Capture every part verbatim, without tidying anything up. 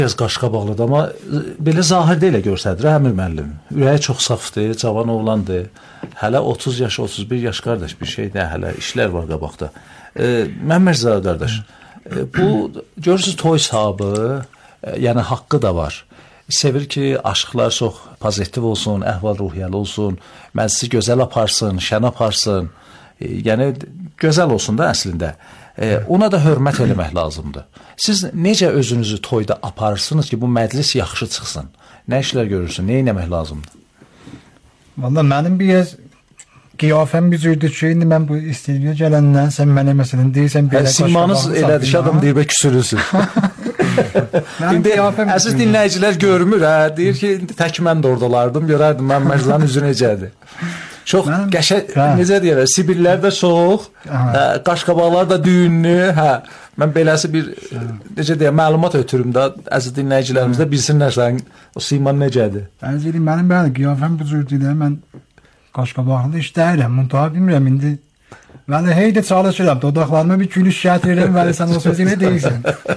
Biraz qaşqabaqlıdır, amma belə zahirdə elə göstərir, Əmir müəllim. Ürəyi çox safdır, cavan oğlandır. Hələ otuz yaş, otuz bir yaş qardaş bir şey də, hələ işlər var qabaqda. E, Məmməd Zadə qardaş, e, bu görürsünüz toy sahabı, e, yəni haqqı da var. Sevir ki, aşıqlar çox pozitiv olsun, əhval-ruhiyyəli olsun, məclisi gözəl aparsın, şən aparsın. E, yəni gözəl olsun da əslində. E, ona da hörmət eləmək lazımdır. Siz necə özünüzü toyda aparırsınız ki, bu məclis yaxşı çıxsın? Nə işlər görürsün? Nə etmək lazımdır? Vallahi mənim biraz qiyafəm bir cürdür ki, indi mən bu istediyə gələndən sən mənə məsələn deyirsən belə qaşqabağını simanız elədir ki, adam deyir və küsürürsün. İndi əziz dinləyicilər görmür, hə, deyir ki, tək mən də oradalardım, görərdim mən Mərzanın üzü necədir. Çox qəşəng, necə deyirlər, sibillər də çox, hə, qaşqabaqlar da düyünlü, hə. Mən beləsi bir, necə deyəm, məlumat ötürüm də, əziz dinləyicilərimiz də bilsinlər sən, o siman necədir. Əziz deyim, mənim bəli, qiyafəm bu cürdür, mən qaşqabaqlı işləyirəm, müntahə bilmirəm, indi Vəli hey də çalışıram, dodaqlarıma bir gülüş gətirirəm, vəli sən o sözü nə deyirsən?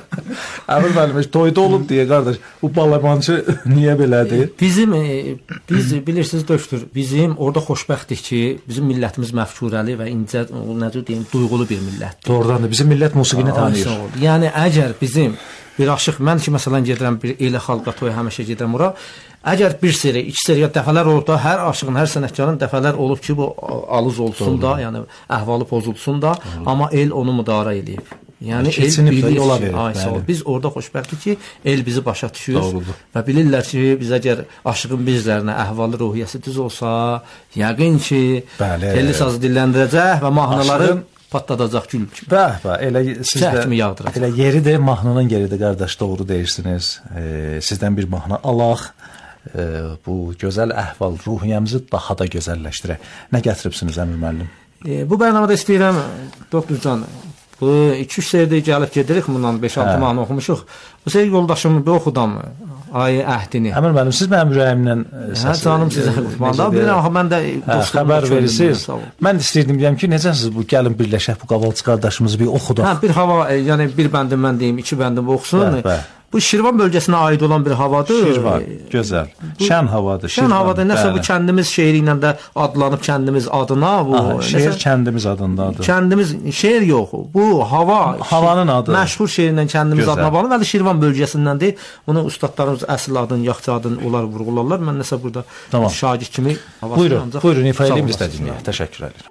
Əmir müəllim, toyda olub deyə, qardaş, bu balabancı niyə belədir? Bizim, biz bilirsiniz, döktür, bizim orada xoşbəxtdir ki, bizim millətimiz məfkurəli və incə, necə deyim, duyğulu bir millətdir. Doğrudandır, bizim millət musiqini tanıyır. Yəni, əgər bizim bir aşıq, mən ki, məsələn, gedirəm, bir elə xalqa toya həmişə gedirəm ora, əgər bir seri, iki seriya dəfələr olub da, hər aşığın, hər sənətkarın dəfələr olub ki, bu alız olsun da, yəni əhvalı pozulsun da, Doğru. Amma el onu müdarə edib. Yəni el bilir ki, ay, sağ ol, biz orada xoşbəxtdir ki, el bizi başa düşür Doğrudur. Və bilirlər ki, biz əgər aşığın bizlərinə əhvalı ruhiyyəsi düz olsa, yəqin ki, telli sazı dilləndirəcək və mahnıları aşığın patladacaq gül kimi. Bəh, bəh, elə sizdə, elə yeridir, mahnının yeridir, qardaş, doğru deyirsiniz. E, sizdən bir mahnı alaq. E, bu gözəl əhval ruhiyyəmizi daha da gözəlləşdirək. Nə gətiribsiniz Əmir müəllim? E, bu bərnamada istəyirəm, doktor Can, bu iki üç seyirdə gəlib gedirik, bundan beş altı mahnı oxumuşuq. Bu seyir yoldaşımı bir oxudam, ayı əhdini. Əmir müəllim, siz mənim ürəyimlə səsi... Hə, canım sizə qutmanda, bilirəm, axı, mən də dostum. Xəbər verirsiniz. Mən də istəyirdim, deyəm ki, necəsiniz bu, gəlin birləşək bu qavalçı qardaşımızı bir oxudaq. Hə, bir hava, yəni bir bəndim mən deyim, iki bəndim oxusun. Bəh, bəh. Bu Şirvan bölgəsinə aid olan bir havadır. Şirvan, gözəl. Bu, şən havadır. Şən havadır. Nəsə bu kəndimiz şeiri ilə də adlanıb kəndimiz adına. Bu, Aha, şeir nəsə, kəndimiz adındadır. Kəndimiz, şeir yox. Bu hava. Havanın adı. Məşhur şeirlə kəndimiz gözəl. Adına bağlı. Vəli Şirvan bölgəsindəndir. Bunu ustadlarımız əsl adını, yaxçı adını onlar vurğularlar. Mən nəsə burada tamam. Şagird kimi havasını buyurun, ancaq... Buyurun, ifa edeyim istədiyim. Təşəkkür ederim.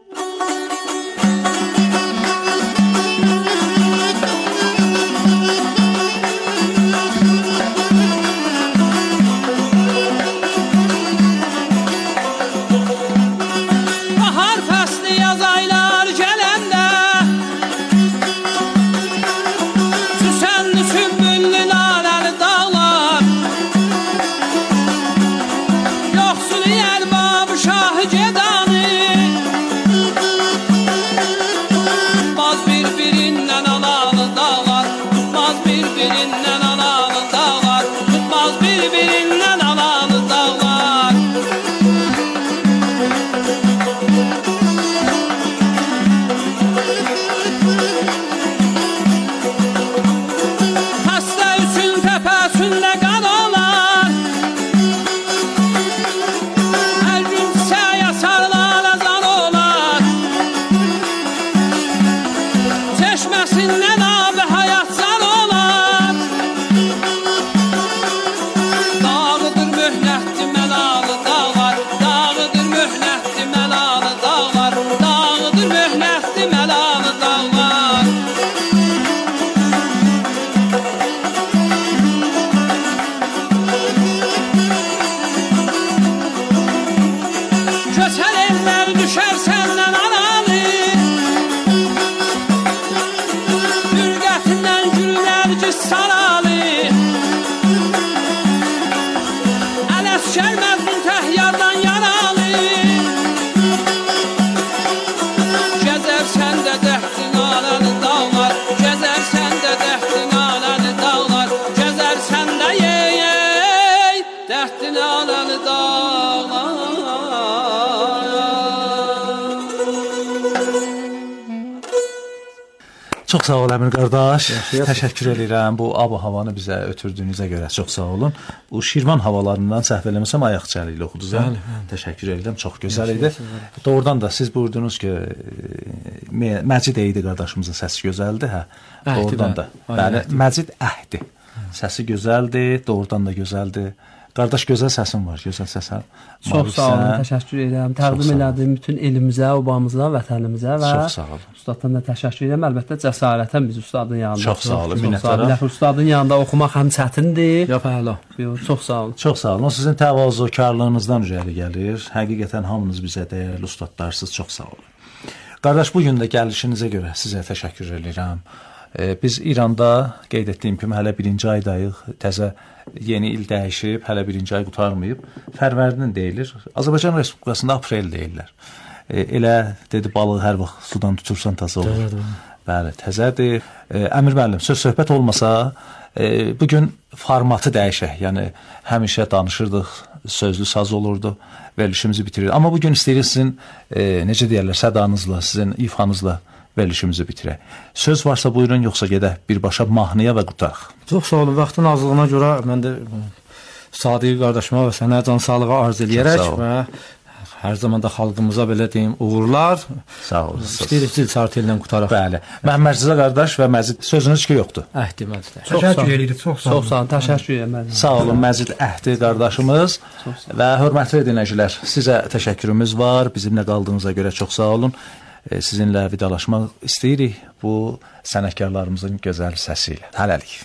Çox sağ ol Əmir qardaş. Təşəkkür edirəm bu ab-havanı bizə ötürdüyünüzə görə. Çox sağ olun. Bu Şirvan havalarından səhv eləməsəm ayaq çəli ilə oxudunuz. Təşəkkür edirəm. Çox gözəl idi. Doğrudan da siz buyurdunuz ki, Məcid idi qardaşımızın səsi gözəldir, hə. Doğrudan da. Bəli, Məcid Əhdi. Səsi gözəldir, doğrudan da gözəldir. Qardaş, gözəl səsin var, gözəl səsən. Çox sağ olun, təşəkkür edirəm. Təqdim elədiyim bütün elimizə, obamıza, vətənimizə və ustaddan da təşəkkür edirəm. Əlbəttə, cəsarətən biz ustadın yanında. Çox sağ olun, minnətdaram. Ustadın yanında oxumaq həm çətindir. Yox, əla. Çox sağ olun. Çox sağ olun. O sizin təvazökarlığınızdan irəli gəlir. Həqiqətən hamınız bizə dəyərli ustadlarsınız. Çox sağ olun. Qardaş, bugün də gəlişinizə görə sizə təşəkkür edirəm. Biz İranda qeyd etdiyim kimi hələ birinci aydayıq, təzə yeni il dəyişib, hələ birinci ay qutarmayıb. Fərvərdin deyilir. Azərbaycan Respublikasında aprel deyirlər. Elə dedi balığı hər vaxt sudan tutursan təzə olur. Bəli, təzədir. Əmir müəllim, söz söhbət olmasa, bugün formatı dəyişək. Yəni həmişə danışırdıq, sözlü saz olurdu, verilişimizi bitirirdik. Amma bugün istəyirik sizin necə deyirlər, sədanızla, sizin ifanızla verilişimizi bitirək. Söz varsa buyurun, yoxsa gedək birbaşa mahnıya və qutaraq. Çox sağ olun. Vaxtın azlığına görə mən də Sadiq qardaşıma və sənə can sağlığı arz eləyərək və hər zaman da xalqımıza belə deyim, uğurlar. Sağ olun. İstəyirik zil sartı ilə qutaraq. Bəli. Məhəmməd Rza qardaş və Məzid, sözünüz ki yoxdur. Əhdi Məzid. Təşəkkür edirik, çox sağ olun. Çox sağ olun, təşəkkür edirəm. Sağ olun Məzid Əhdi qardaşımız və hörmətli dinləyicilər, sizə təşəkkürümüz var. Bizimlə qaldığınıza görə çox sağ olun. Sizinlə vidalaşmaq istəyirik bu sənətkarlarımızın gözəl səsi ilə. Hələlik.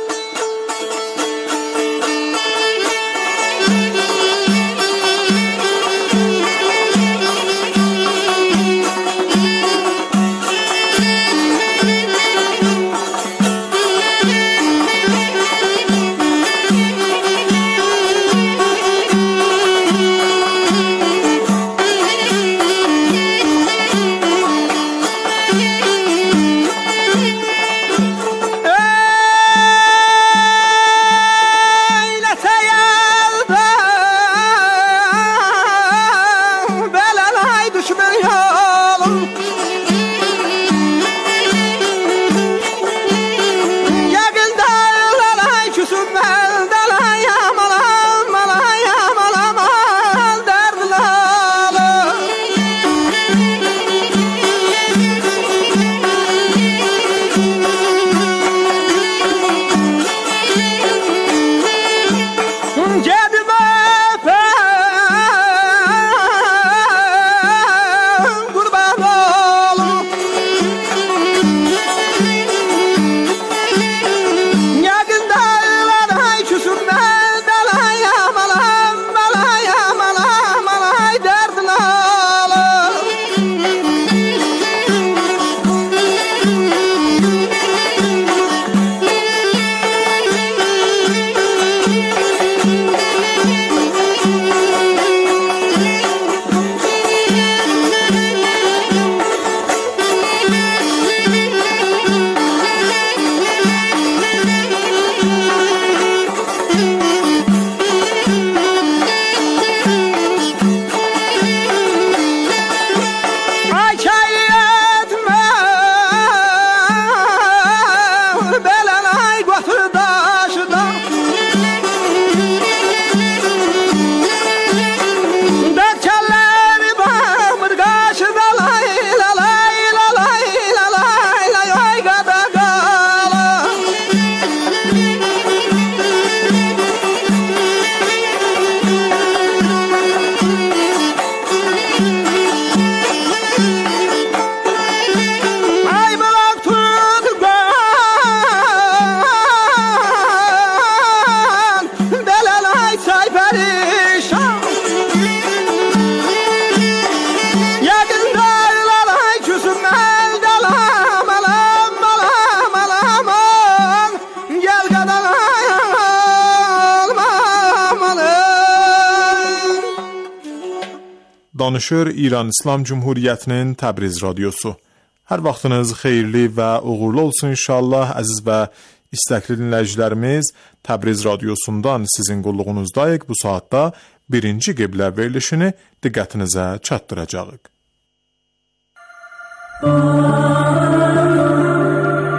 Danışır İran İslam Cumhuriyyətinin Təbriz radiosu. Hər vaxtınız xeyirli və uğurlu olsun inşallah, əziz və istəkli dinləyicilərimiz. Təbriz radiosundan sizin qulluğunuzdayıq. Bu saatda birinci qiblə verilişini diqqətinizə çatdıracağıq.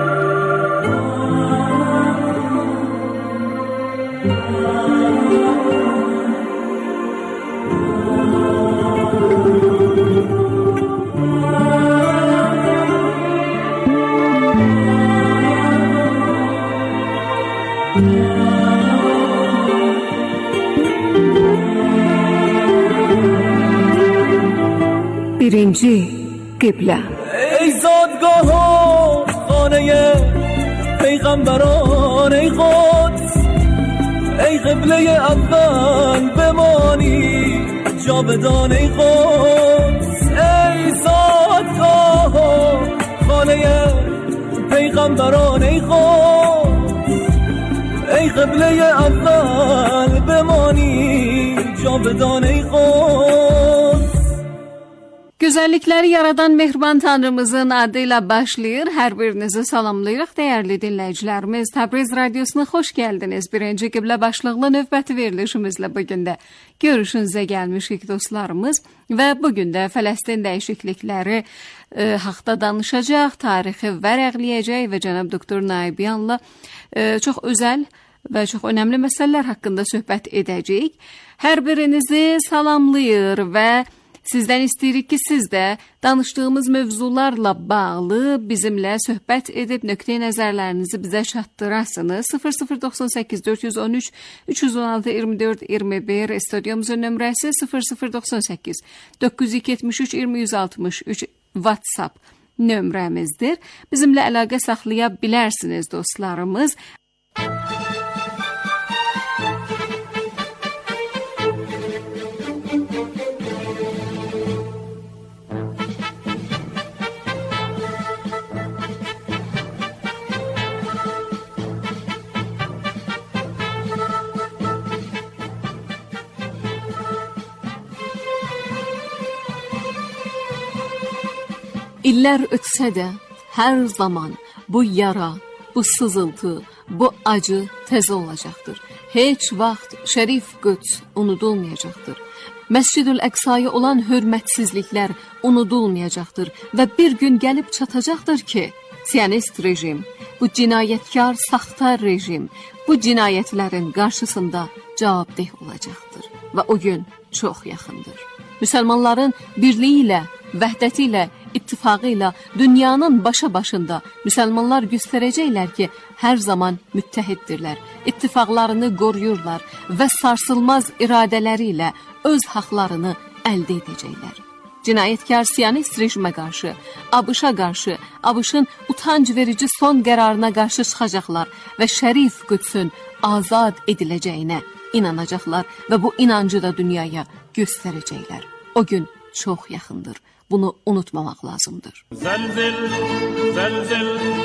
birinci qiblə. ای زادگاه و خانه پیغمبران، ای قدس، ای قبله اول بمانی جاودان، ای قدس. ای زادگاه و خانه پیغمبران، ای قدس، ای قبله اول بمانی جاودان، ای قدس. Gözəllikləri yaradan mehriban Tanrımızın adı ilə başlayır. Hər birinizi salamlayırıq, dəyərli dinləyicilərimiz. Təbriz Radiosuna xoş gəldiniz. Birinci qiblə başlıqlı növbəti verilişimizlə bugün də görüşünüzə gəlmişik dostlarımız. Və bugün də Fələstin dəyişiklikləri e, haqda danışacaq, tarixi vərəqləyəcək və cənab doktor Naibiyanla e, çox özəl və çox önəmli məsələlər haqqında söhbət edəcəyik. Hər birinizi salamlayır və sizdən istəyirik ki, siz də danışdığımız mövzularla bağlı bizimlə söhbət edib nöqteyi nəzərlərinizi bizə çatdırasınız. sıfır sıfır doxsan səkkiz dörd yüz on üç üç yüz on altı iyirmi dörd iyirmi bir stüdyomuzun nömrəsi sıfır sıfır doxsan səkkiz doqquz yüz yetmiş üç iyirmi yüz altmış üç WhatsApp nömrəmizdir. Bizimlə əlaqə saxlaya bilərsiniz dostlarımız. İllər ötsə də hər zaman bu yara, bu sızıltı, bu acı təzə olacaqdır. Heç vaxt Şərif Qüds unudulmayacaqdır. Məscid-ül Əqsaya olan hörmətsizliklər unudulmayacaqdır və bir gün gəlib çatacaqdır ki, Siyonist rejim, bu cinayətkar, saxta rejim, bu cinayətlərin qarşısında cavabdeh olacaqdır və o gün çox yaxındır. Müsəlmanların birliyi ilə, vəhdəti ilə, ittifaqı ilə dünyanın başa başında müsəlmanlar göstərəcəklər ki, hər zaman müttəhiddirlər, ittifaqlarını qoruyurlar və sarsılmaz iradələri ilə öz haqlarını əldə edəcəklər. Cinayətkar Siyonist rejimə qarşı, ABŞ-a qarşı, ABŞ-ın utanc verici son qərarına qarşı çıxacaqlar və Şərif Qüdsün azad ediləcəyinə inanacaqlar və bu inancı da dünyaya göstərəcəklər. O gün çox yaxındır. Bunu unutmamaq lazımdır. Zəlzil, zəlzil,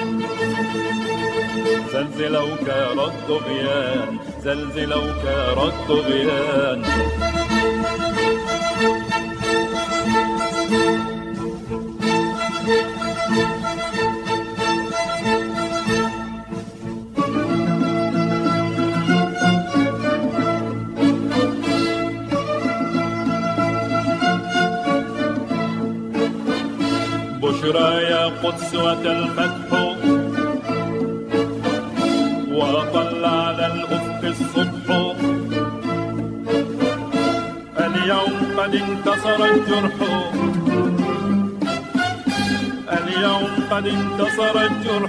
zəlziləvkə raddu qiyən, zəlziləvkə raddu qiyən. بشرى يا قدس الفتح وأطل على الأفق الصبح اليوم قد انتصر الجرح اليوم قد انتصر الجرح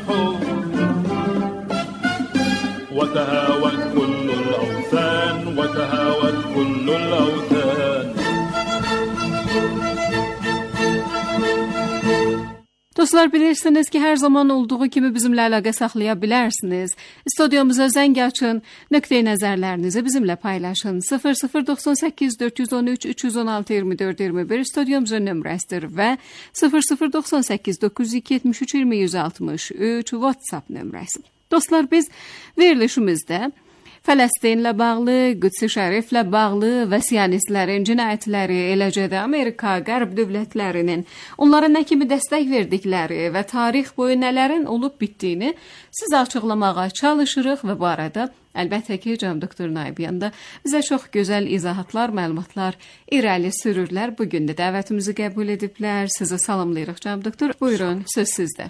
وتهاوت كل الأوثان وتهاوت كل الأوثان. Dostlar, bilirsiniz ki, hər zaman olduğu kimi bizimlə əlaqə saxlaya bilərsiniz. Studiyumuza zəng açın, nöqteyi nəzərlərinizi bizimlə paylaşın. sıfır sıfır doxsan səkkiz dörd yüz on üç üç yüz on altı iyirmi dörd iyirmi bir studiyumuzun nömrəsidir və sıfır sıfır doxsan səkkiz doqquz yüz yetmiş üç iyirmi yüz altmış üç WhatsApp nömrəsi. Dostlar, biz verilişimizdə Fələstinlə bağlı, Qüds-i Şəriflə bağlı və Siyonistlərin cinayətləri, eləcə də Amerika, Qərb dövlətlərinin onlara nə kimi dəstək verdikləri və tarix boyu nələrin olub bitdiyini sizə açıqlamağa çalışırıq və bu arada əlbəttə ki, cənab doktor Naibiyan da bizə çox gözəl izahatlar, məlumatlar irəli sürürlər. Bugün də dəvətimizi qəbul ediblər. Sizi salamlayırıq cənab doktor. Buyurun, söz sizdə.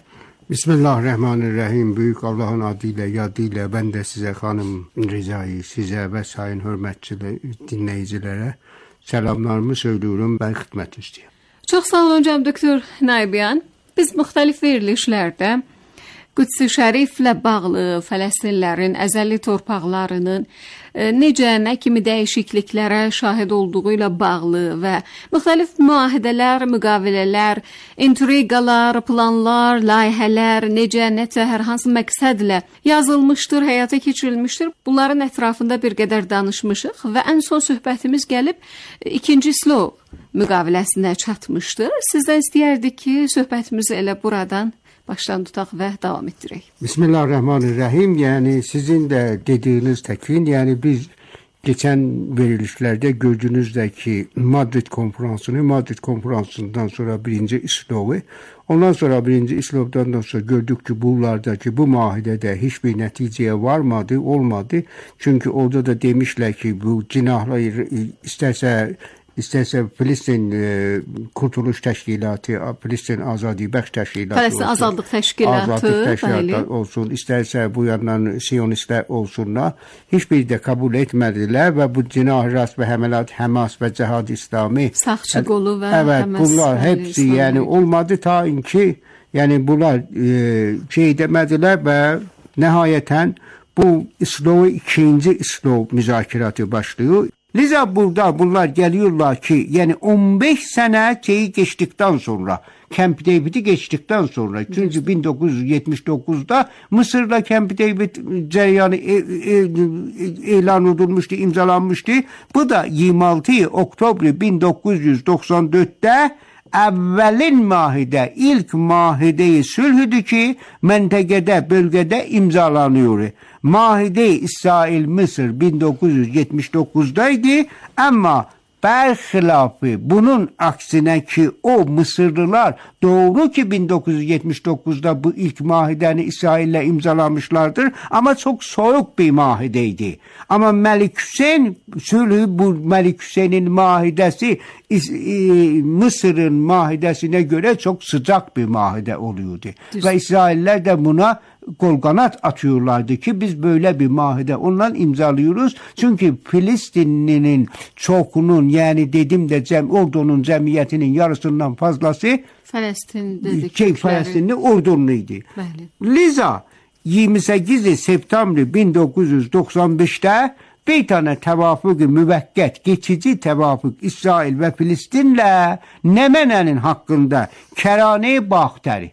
Bismillahirrahmanirrahim. Büyük Allah'ın adıyla, yadıyla ben de size hanım Riza'yı, size ve sayın hürmetçili dinleyicilere selamlarımı söylüyorum. Ben xidmətinizdeyim. Çox sağ olun cənab doktor Naybiyan. Biz müxtəlif verilişlərdə Qüds-i Şəriflə bağlı Fələstinlərin əzəli torpaqlarının e, necə, nə kimi dəyişikliklərə şahid olduğu ilə bağlı və müxtəlif müahidələr, müqavilələr, intriqalar, planlar, layihələr necə, necə hər hansı məqsədlə yazılmışdır, həyata keçirilmişdir. Bunların ətrafında bir qədər danışmışıq və ən son söhbətimiz gəlib ikinci Slov müqaviləsinə çatmışdır. Sizdən istəyərdik ki, söhbətimizi elə buradan baştan tutaq və davam etdirək. Bismillahirrahmanirrahim. Yani sizin de dediğiniz tekin, yani biz geçen verilişlerde gördüğünüzdeki Madrid konferansını, Madrid konferansından sonra birinci İslov'u, ondan sonra birinci İslov'dan sonra gördük ki bunlardaki bu mahidede hiçbir neticeye varmadı, olmadı. Çünkü orada da demişler ki bu cinahları isterse İsterse Filistin e, Kurtuluş Təşkilatı, Filistin Azadi Bəxş Təşkilatı Filistin olsun, Azadlıq Təşkilatı, Azadlıq Təşkilatı olsun, isterse bu yandan Siyonistler olsunlar, hiçbir de kabul etmediler ve bu cinah rast ve hemelat Hamas ve Cihad İslami, Sağçı Qolu ve evet, Hamas, bunlar hepsi İslami. Yani olmadı ta ki yani bunlar e, şey demediler ve nihayeten bu İslam'ı ikinci İslam müzakeratı başlıyor. Liza burada bunlar geliyorlar ki yani on beş sene şeyi geçtikten sonra, Camp David'i geçtikten sonra, çünkü bin dokuz yüz yetmiş dokuzda Mısır'la Camp David cereyanı e, e, ilan edilmişti, imzalanmıştı. Bu da yirmi altı Oktober bin dokuz yüz doksan dörtte evvelin mahide, ilk mahideyi sülhüdü ki mentegede, bölgede imzalanıyor. Mahide İsrail Mısır bin dokuz yüz yetmiş dokuzdaydı ama berhilafı bunun aksine ki o Mısırlılar doğru ki bin dokuz yüz yetmiş dokuzda bu ilk mahideni İsrail'le imzalamışlardır ama çok soğuk bir mahideydi. Ama Melik Hüseyin sülhü, bu Melik Hüseyin'in mahidesi Mısır'ın mahidesine göre çok sıcak bir mahide oluyordu. Düz. Ve İsrailler de buna kol kanat atıyorlardı ki biz böyle bir mahide ondan imzalıyoruz. Çünkü Filistinli'nin çokunun yani dedim de cem, ordunun cemiyetinin yarısından fazlası Filistin dedik. Şey, Filistinli ordunluydu. Liza yirmi sekiz September bin dokuz yüz doksan beşte bir tane tevafuk-ı müvekket, geçici tevafuk İsrail ve Filistin'le Nemen'in hakkında Kerane Bahteri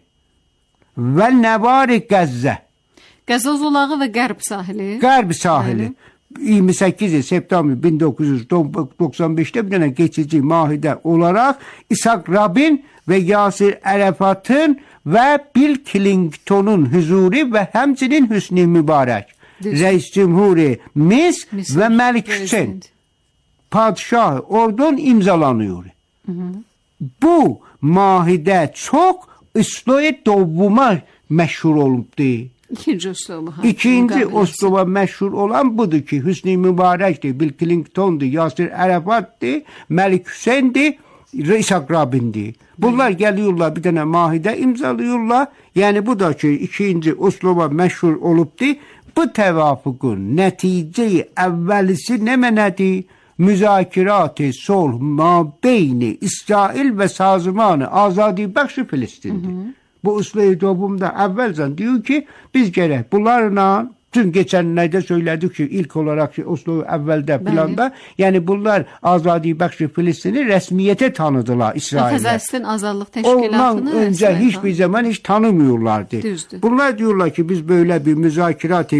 ve Nevari Qəzzə. Qəzza zolağı ve Qərb sahili. Qərb sahili. yirmi sekiz September bin dokuz yüz doksan beşte bir tane geçici mahide olarak İshak Rabin ve Yasir Arafat'ın ve Bill Clinton'un huzuri ve hemçinin Hüsnü Mübarek, Reis Cumhuri Mis Misir ve Melik Hüseyin padişahı oradan imzalanıyor. Hı hı. Bu mahide çok İslo'ya doğuma meşhur olubdu. İkinci Oslo'ba. İkinci Oslo'ba meşhur olan budur ki Hüsnü Mübarek'ti, Bill Clinton'du, Yasir Arafat'tı, Melik Hüseyin'di, İshak Rabin'di. Bunlar geliyorlar bir tane mahide imzalıyorlar. Yani bu da ki ikinci Oslo'ba meşhur olubdu. Bu tevafukun neticeyi evvelisi ne menedi? Müzakirat-ı sulh mabeyni İsrail ve Sazımanı Azadi Bəxş Filistin'di. Hı hı. Bu uslu-i doğumda evvelden diyor ki biz gerek bunlarla dün geçenlerde söyledik ki ilk olarak Oslo evvelde planda yani bunlar Azadi Bəxş Filistin'i resmiyete tanıdılar İsrail'e. Filistin Azadlıq Təşkilatını ondan önce hiçbir zaman hiç tanımıyorlardı. Düzdür. Bunlar diyorlar ki biz böyle bir müzakiratı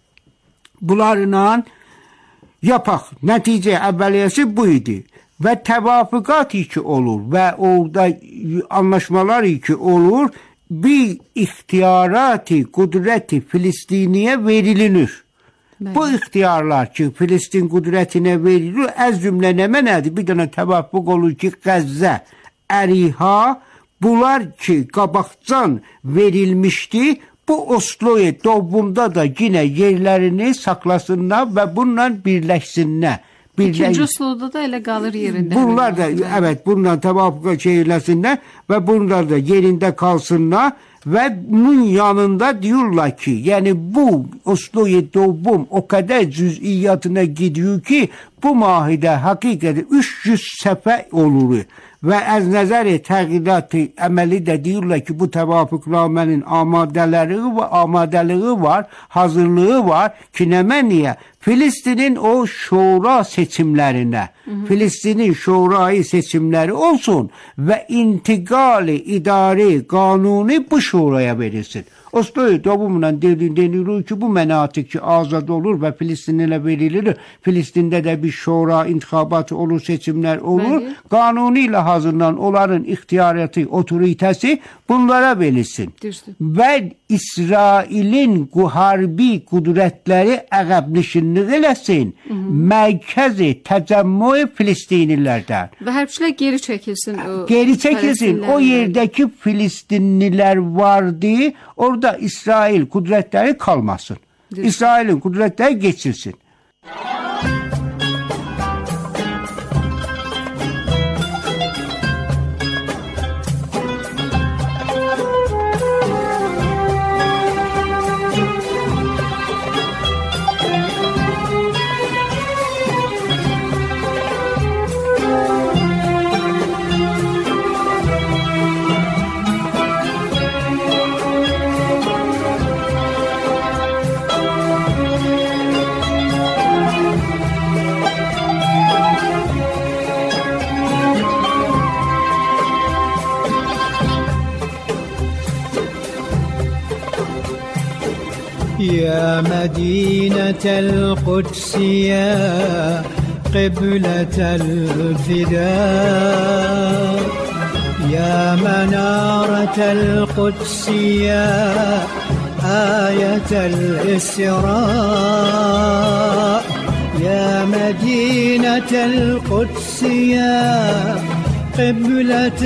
bunlarla yapak. Netice evveliyesi buydu. Ve tevafukat ki olur ve orada anlaşmalar ki olur bir ihtiyarat-ı kudreti Filistiniye verilir. Evet. Bu ihtiyarlar ki Filistin kudretine verilir ez cümle ne nedir? Bir tane tevafuk olur ki Qəzzə, Əriha bunlar ki qabaqcan verilmişti. Bu Oslo'ya doğumda da yine yerlerini saklasınlar ve bununla birleşsinler. İkinci Oslo'da da elə qalır yerində. Bunlar da evet bundan tevafuk şeylesinler ve bunlar da yerinde kalsınlar ve bunun yanında diyorlar ki yani bu Oslo'yu doğum o kadar cüz'iyatına gidiyor ki bu mahide hakikati üç yüz sefer olur. Ve az nazarı təğyirat-ı əməli də diyorlar ki bu təvafuknamənin amadeleri ve amadeliği var, hazırlığı var ki nəmə niye? Filistin'in o şura seçimlerine, hı hı. Filistin'in şurayı seçimleri olsun ve intikali idari kanuni bu şuraya verilsin. Oslo'yu doğumundan deniliyor ki bu menatik ki azad olur ve Filistin'e verilir. Filistin'de de bir şura intihabatı olur, seçimler olur. Bəli. Kanuniyle hazırlanan onların ihtiyariyatı, otoritesi bunlara verilsin. Düzdür. Ve İsrail'in harbi kudretleri əqəbnişinlik eləsin. Mərkəzi təcəmmü Filistinlilərdən. Ve hərbçilər geri çekilsin. O geri çekilsin. O yerdeki Filistinliler vardı. Orada İsrail kudretleri kalmasın. Düzdür. İsrail'in kudretleri geçilsin. يا مدينة القدس يا قبلة الفداء يا منارة القدس يا آية الإسراء يا مدينة القدس يا قبلة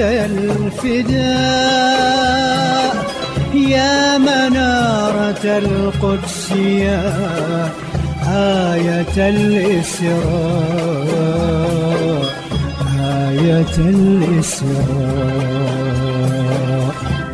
الفداء يا منارة القدس يا آية الإسراء آية الإسراء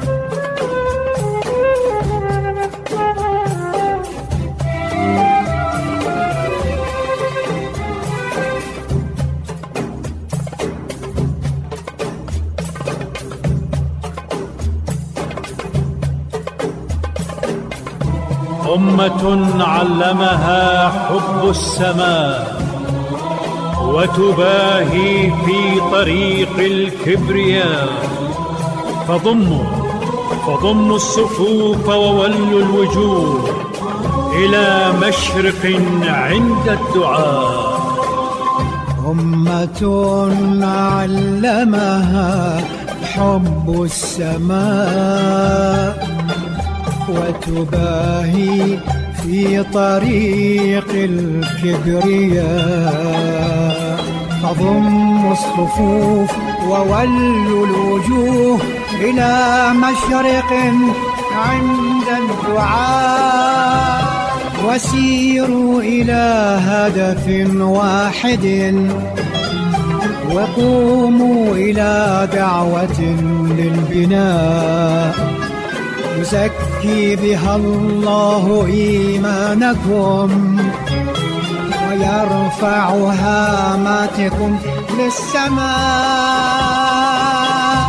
أمة علمها حب السماء وتباهي في طريق الكبرياء فضموا فضموا الصفوف وولوا الوجوه إلى مشرق عند الدعاء أمة علمها حب السماء وتباهي في طريق الكبرياء فضموا الصفوف وولوا الوجوه إلى مشرق عند الدعاء وسيروا إلى هدف واحد وقوموا إلى دعوة للبناء يزكي بها الله إيمانكم ويرفع هاماتكم للسماء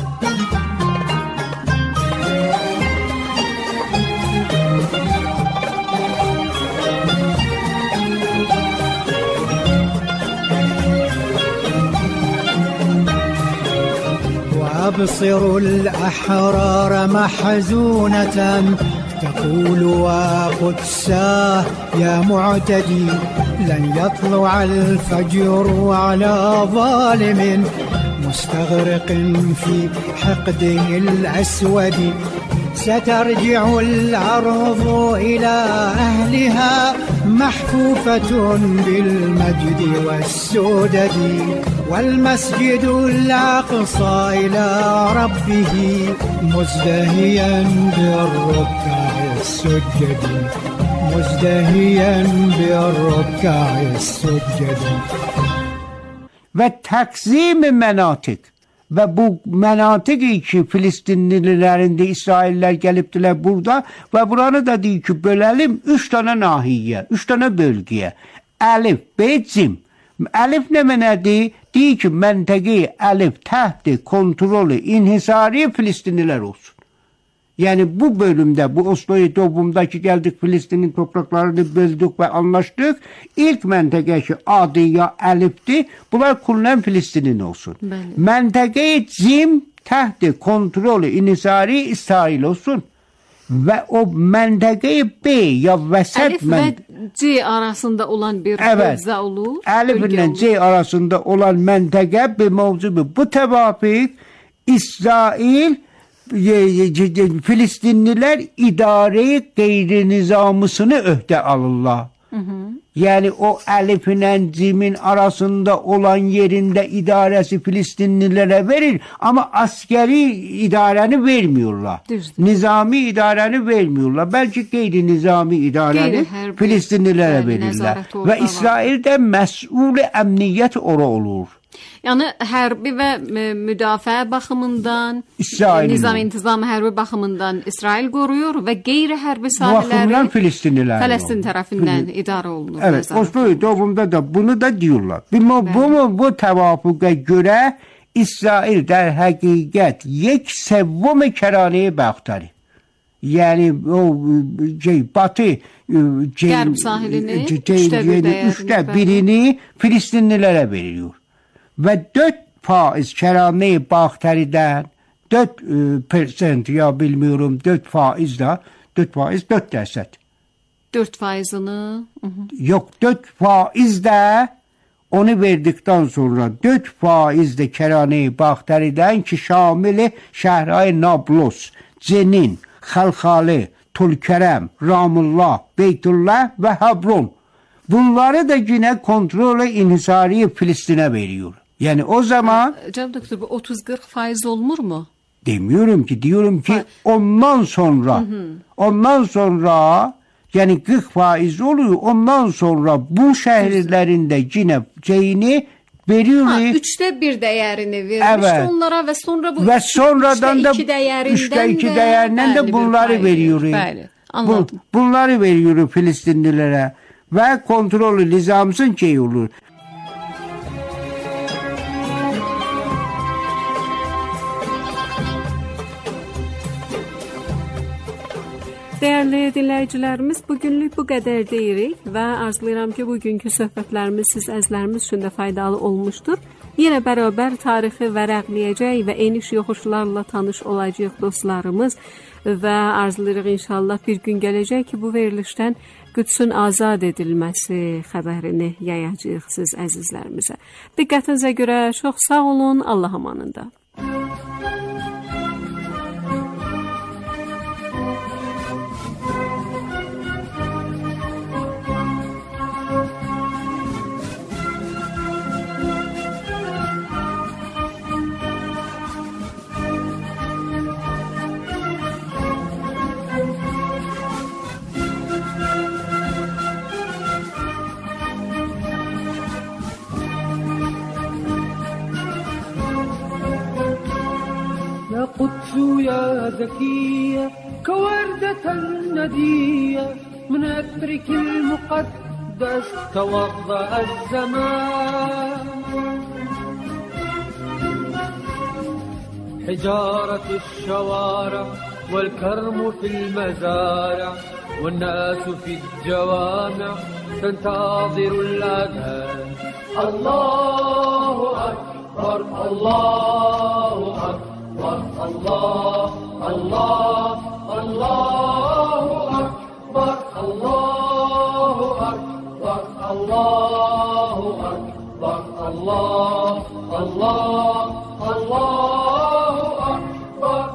وأبصروا الأحرار محزونة تقول وقدساه يا معتدي لن يطلع الفجر على ظالم مستغرق في حقده الأسود سترجع الأرض إلى أهلها محفوفة بالمجد والسدد والمسجد الأقصى إلى ربه مزدهيا بالركع السجد مزدهيا بالركع السجد ve takzim menatik və bu mənatiqi ki, Filistinlilərində İsraillər gəlibdilər burada və buranı da deyir ki, böləlim üç dənə nahiyyə, üç dənə bölgəyə. Əlif, B, Cim. Əlif nə mənədir? Deyir ki, məntəqi əlif təhti kontrolü inhisari Filistinlilər olsun. Yani bu bölümde, bu Oslo'yu doğumdaki geldik, Filistin'in topraklarını böldük ve anlaştık. İlk menteğe ki adı ya Elif'ti. Bunlar kullanan Filistin'in olsun. Menteğe Cim tahti kontrolü inisari İsrail olsun. Ve o menteğe B ya vesat Elif ve C arasında olan bir evet, mevzu olur. Elif ile C arasında olan menteğe bir mevzu. Bu tevafik İsrail Filistinliler idare gayri nizamısını öhde alırlar. Hı hı. Yani o Elif'in Cim'in arasında olan yerinde idaresi Filistinlilere verir ama askeri idareni vermiyorlar. Düzdür. Nizami idareni vermiyorlar. Belki gayri nizami idareni gayri Filistinlilere yani verirler. Ve İsrail'de mesul emniyet ora olur. Yani hərbi və müdafiə baxımından, İsrail nizam intizam hərbi baxımından İsrail qoruyur və qeyri-hərbi sahələri Filistin tərəfindən Fil idarə olunur. Evet, Oslo'yu doğumda da bunu da diyorlar. Bu, bu, bu tevafuqa görə İsrail der həqiqət yek sevvum kerane bəxtari. Yani o şey, batı Qərb sahilini üçte birini Filistinlilere veriyor. Ve dört faiz kerane Bahtari'den dört persent ya bilmiyorum dört faiz de dört faiz dört derset. Dört faizini? Yok dört faiz de onu verdikten sonra dört faiz de kerane Bahtari'den ki şamili şehray Nablus, Cenin, Halhali, Tulkerem, Ramullah, Beytullah ve Habron. Bunları da yine kontrolü inhisari Filistin'e veriyor. Yani o zaman... Canım doktor bu otuz kırk faiz olmur mu? Demiyorum ki, diyorum ki ondan sonra, hı hı. ondan sonra yani kırk faiz oluyor. Ondan sonra bu şehirlerinde yine şeyini veriyor. Ha, üçte bir değerini vermiş evet. onlara ve sonra bu ve sonradan da iki değerinden üçte iki de, değerinden de bunları veriyor. Bəli, anladım. Bu, bunları veriyor Filistinlilere ve kontrolü nizamsın şey olur. Değerli dinləyicilərimiz, bugünlük bu qədər deyirik və arzulayıram ki, bugünkü söhbətlərimiz siz əzizlərimiz üçün də faydalı olmuşdur. Yenə bərabər tarixi vərəqləyəcək və eniş yoxuşlarla tanış olacaq dostlarımız və arzulayırıq inşallah bir gün gələcək ki, bu verilişdən Qüdsün azad edilməsi xəbərini yayacağıq siz əzizlərimizə. Diqqətinizə görə çox sağ olun, Allah amanında. قدس يا زكية كوردة ندية من أترك المقدس توضأ الزمان حجارة الشوارع والكرم في المزارع والناس في الجوامع تنتظر الأذان الله أكبر الله أكبر الله الله الله أكبر الله أكبر الله أكبر الله الله الله أكبر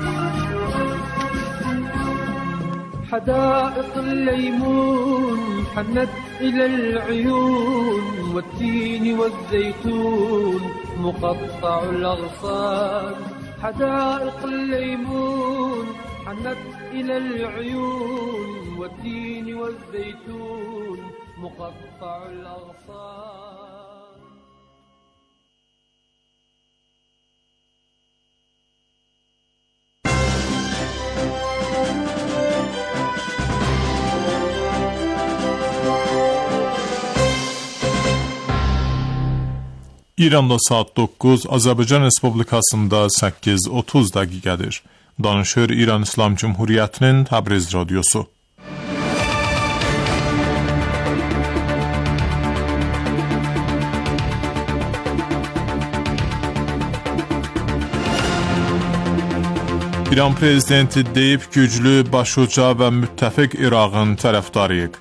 حدائق الليمون حنت إلى العيون والتين والزيتون مقطع الأغصان حدائق الليمون حنت إلى العيون والتين والزيتون مقطع الأغصان. İranda saat doqquz, Azərbaycan Respublikasında səkkiz otuz dəqiqədir. Danışır İran İslam Cumhuriyyətinin Təbriz radiosu. İran prezidenti deyib güclü, başuca və müttəfiq İraqın tərəfdarıyıq.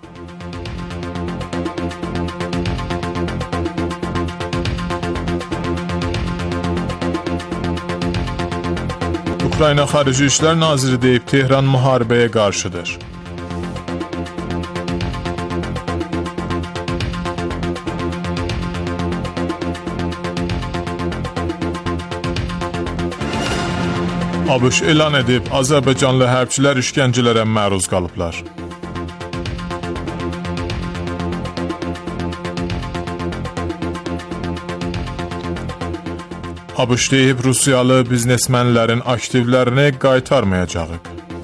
Ukrayna Xarici İşlər Naziri deyib Tehran müharibəyə qarşıdır. ABŞ elan edib Azərbaycanlı hərbçilər işgəncələrə məruz qalıblar. ABŞ deyib Rusiyalı biznesmenlərin aktivlərini qaytarmayacaq.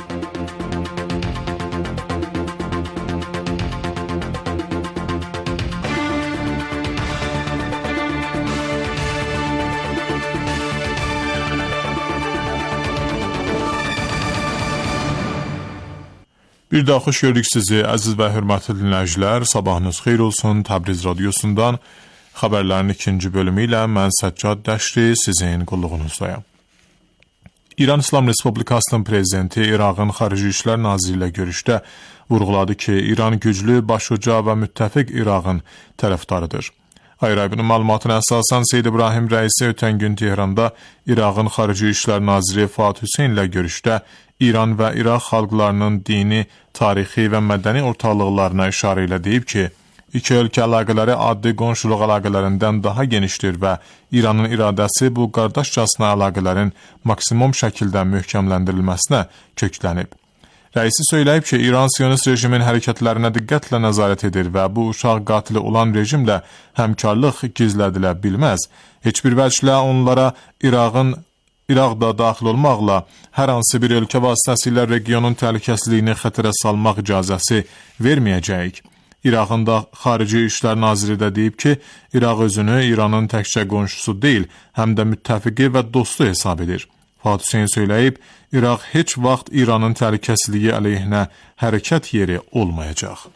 Bir daha xoş gördük sizi, əziz və hörmətli dinləyicilər. Sabahınız xeyir olsun. Təbriz radiosundan xəbərlərin ikinci bölümü ilə mən Səccad Dəşri sizin qulluğunuzdayım. İran İslam Respublikasının prezidenti İraqın Xarici İşlər Naziri ilə görüşdə vurğuladı ki, İran güclü, başuca və müttəfiq İraqın tərəfdarıdır. Ayrı-ayrı məlumatına əsasən Seyyid İbrahim Rəisi ötən gün Tehranda İraqın Xarici İşlər Naziri Fuad Hüseyn ilə görüşdə İran və İraq xalqlarının dini, tarixi və mədəni ortaqlıqlarına işarə ilə deyib ki, İki ölkə əlaqələri addi qonşuluq əlaqələrindən daha genişdir və İranın iradəsi bu qardaşcasına əlaqələrin maksimum şəkildə möhkəmləndirilməsinə köklənib. Rəisi söyləyib ki, İran Siyonist rejimin hərəkətlərinə diqqətlə nəzarət edir və bu uşaq qatili olan rejimlə həmkarlıq gizlədilə bilməz. Heç bir vəclə onlara İraqın İraqda daxil olmaqla hər hansı bir ölkə vasitəsilə regionun təhlükəsizliyini xətərə salmaq icazəsi verməyəcəyik. İraqın da Xarici İşlər Naziri də deyib ki, İraq özünü İranın təkcə qonşusu deyil, həm də müttəfiqi və dostu hesab edir. Fuad Hüseyn söyləyib, İraq heç vaxt İranın təhlükəsizliyi əleyhinə hərəkət yeri olmayacaq.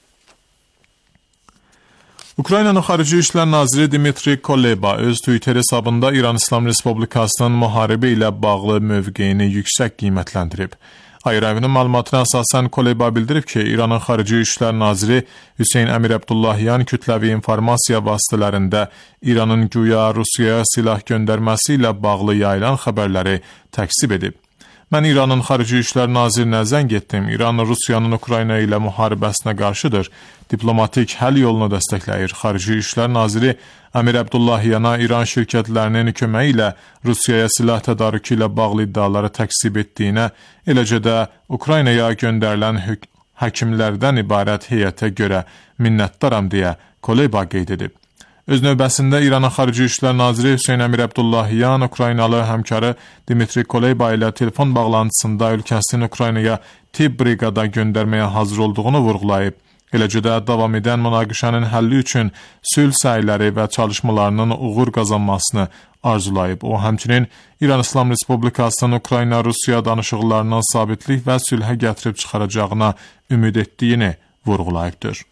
Ukraynanın Xarici İşlər Naziri Dmitri Kuleba öz Twitter hesabında İran İslam Respublikasının müharibə ilə bağlı mövqeyini yüksək qiymətləndirib. Ayrı-ayrı məlumatına əsasən Kuleba bildirib ki, İranın Xarici İşlər Naziri Hüseyn Əmir Əbdullahyan kütləvi informasiya vasitələrində İranın güya Rusiyaya silah göndərməsi ilə bağlı yayılan xəbərləri təkzib edib. Mən İranın Xarici İşlər Nazirinə zəng etdim. İran Rusiyanın Ukrayna ilə müharibəsinə qarşıdır. Diplomatik həll yolunu dəstəkləyir. Xarici İşlər Naziri Əmir Əbdullahyana İran şirkətlərinin köməyi ilə Rusiyaya silah tədarükü ilə bağlı iddiaları təkzib etdiyinə, eləcə də Ukraynaya göndərilən həkimlərdən ibarət heyətə görə minnətdaram deyə Kuleba qeyd edib. Öz növbəsində İranın Xarici İşlər Naziri Hüseyn Əmir Əbdullahyan Ukraynalı həmkarı Dmitri Kuleba ilə telefon bağlantısında ölkəsinin Ukraynaya tibb briqada göndərməyə hazır olduğunu vurğulayıb. Eləcə də davam edən münaqişənin həlli üçün sülh səyləri və çalışmalarının uğur qazanmasını arzulayıb. O, həmçinin İran İslam Respublikasının Ukrayna-Rusiya danışıqlarının sabitlik və sülhə gətirib çıxaracağına ümid etdiyini vurğulayıbdır.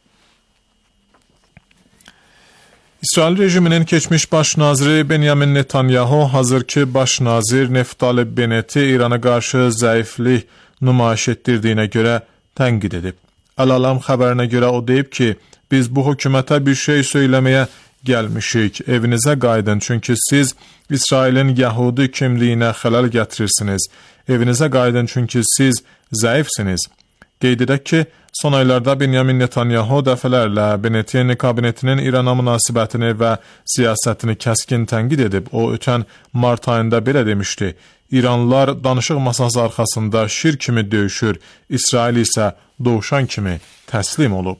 İsrail rejiminin keçmiş baş naziri Benyamin Netanyahu hazırki baş nazir Neftali Bennetti İrana qarşı zəiflik nümayiş etdirdiyinə görə tənqid edib. Əl-Alam xəbərinə görə o deyib ki, biz bu hökumətə bir şey söyləməyə gəlmişik, evinizə qaydın, çünki siz İsrailin Yahudi kimliyinə xələl gətirirsiniz, evinizə qaydın, çünki siz zəifsiniz. Qeyd edək ki, son aylarda Benyamin Netanyahu dəfələrlə B N T kabinetinin İrana münasibətini və siyasətini kəskin tənqid edib. O, ötən mart ayında belə demişdi: İranlılar danışıq masası arxasında şir kimi döyüşür, İsrail isə doğuşan kimi təslim olub.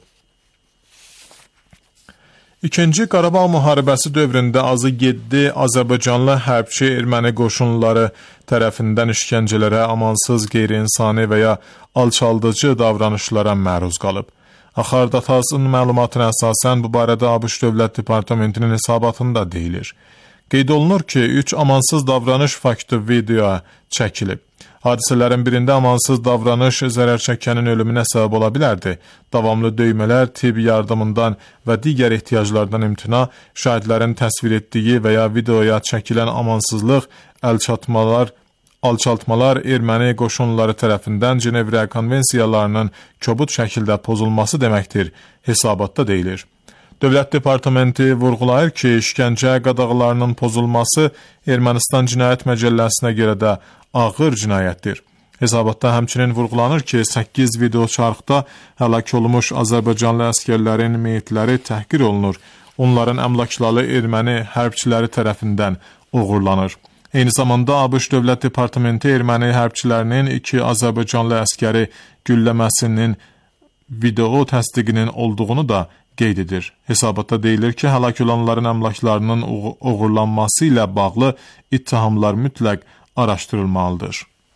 İkinci Qarabağ müharibəsi dövründə azı yeddi Azərbaycanlı hərbçi erməni qoşunları tərəfindən işgəncələrə, amansız, qeyri-insani və ya alçaldıcı davranışlara məruz qalıb. Axar Datasının məlumatına əsasən bu barədə ABŞ Dövlət Departamentinin hesabatında deyilir. Qeyd olunur ki, üç amansız davranış faktı videoya çəkilib. Hadisələrin birində amansız davranış zərər çəkənin ölümünə səbəb ola bilərdi. Davamlı döymələr, tibb yardımından və digər ehtiyaclardan imtina, şahidlərin təsvir etdiyi və ya videoya çəkilən amansızlıq, əlçatmalar, alçaltmalar erməni qoşunları tərəfindən Cenevra konvensiyalarının kobud şəkildə pozulması deməkdir, hesabatda deyilir. Dövlət Departamenti vurğulayır ki, işgəncə qadağalarının pozulması Ermənistan Cinayət Məcəlləsinə görə də ağır cinayətdir. Hesabatda həmçinin vurğulanır ki, səkkiz video çarxda həlak olmuş Azərbaycanlı əskərlərin meyitləri təhqir olunur. Onların əmlakları erməni hərbçiləri tərəfindən uğurlanır. Eyni zamanda ABŞ Dövlət Departamenti erməni hərbçilərinin iki Azərbaycanlı əskəri gülləməsinin video təsdiqinin olduğunu da qeyd edir. Hesabatda deyilir ki, həlak olanların əmlaklarının uğurlanması ilə bağlı ittihamlar mütləq araşdırılmalıdır.